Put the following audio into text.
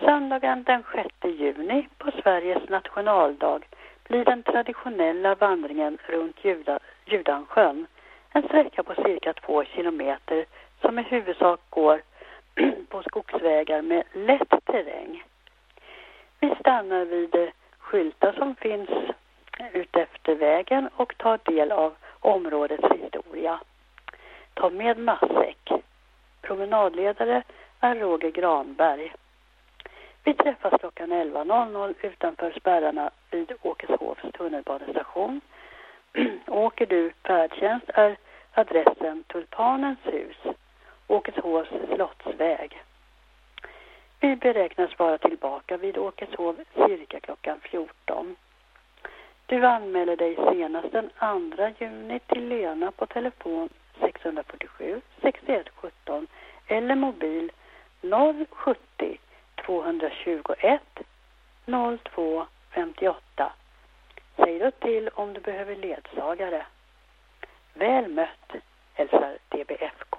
Söndagen den 6 juni på Sveriges nationaldag blir den traditionella vandringen runt Judansjön, en sträcka på cirka 2 kilometer som i huvudsak går på skogsvägar med lätt terräng. Vi stannar vid skyltar som finns utefter vägen och tar del av områdets historia. Ta med matsäck. Promenadledare är Roger Granberg. Vi träffas klockan 11.00 utanför spärrarna vid Åkeshovs tunnelbanestation. Åker du färdtjänst är adressen Tulpanens hus, Åkeshovs slottsväg. Vi beräknas vara tillbaka vid Åkeshov cirka klockan 14. Du anmäler dig senast den 2 juni till Lena på telefon 647 61 17 eller mobil 070 221 02 58. Säg då till om du behöver ledsagare. Väl mött, hälsar DBF.